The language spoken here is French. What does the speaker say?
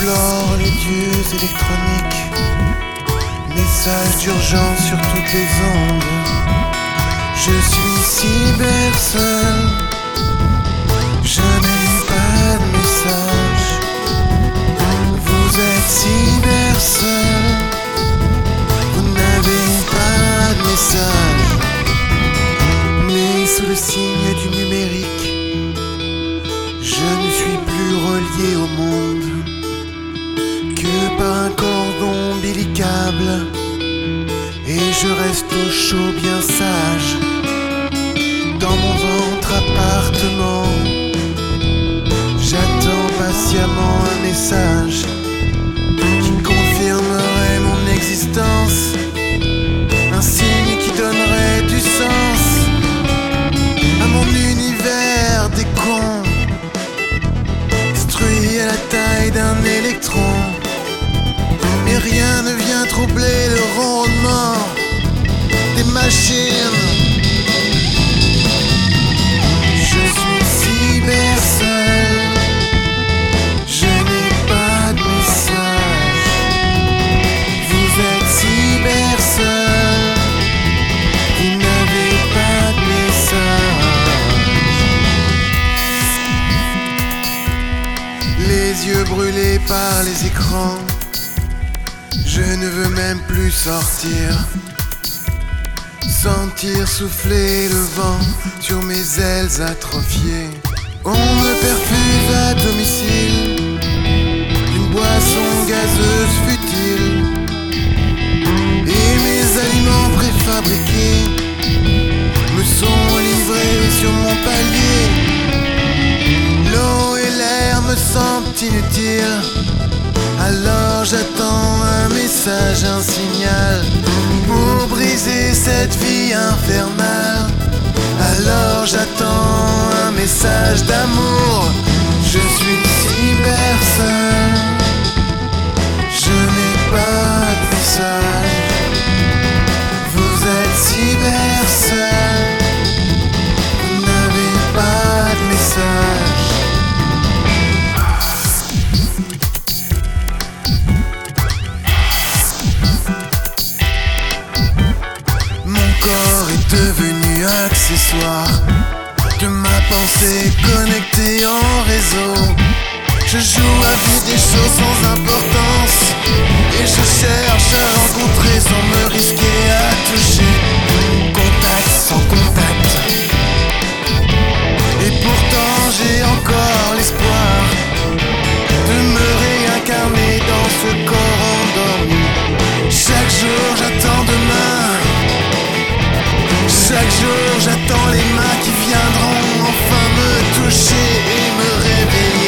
J'explore les dieux électroniques, messages d'urgence sur toutes les ondes. Je suis cyber seul, je n'ai pas de message. Vous êtes cyber seul, vous n'avez pas de message. Mais sous le signe du numérique, je ne suis plus relié au monde que par un cordon ombilicable, et je reste au chaud bien sage dans mon ventre appartement. J'attends patiemment un message qui confirmerait mon existence, un signe qui donnerait du sens à mon univers des cons, détruit à la taille d'un électron. Mais rien ne vient troubler le rondement des machines. Je suis cyber seul, je n'ai pas de message. Vous êtes cyber seul, vous n'avez pas de message. Les yeux brûlés par les écrans, je ne veux même plus sortir. Sentir souffler le vent sur mes ailes atrophiées. On me perfuse à domicile d'une boisson gazeuse futile, et mes aliments préfabriqués me sont livrés sur mon palier. L'eau et l'air me semblent inutiles, alors j'attends un message, un signal pour briser cette vie infernale. Alors j'attends un message d'amour. Je suis cyber seul, je n'ai pas de message. Vous êtes cyber seul, vous n'avez pas de message. Corps est devenu accessoire de ma pensée connectée en réseau. Je joue à vivre des choses sans importance, et je cherche à rencontrer sans me risquer à toucher. Contact sans contact, et pourtant j'ai encore l'espoir de me réincarner dans ce corps endormi. Chaque jour j'attends demain, chaque jour j'attends les mains qui viendront enfin me toucher et me réveiller.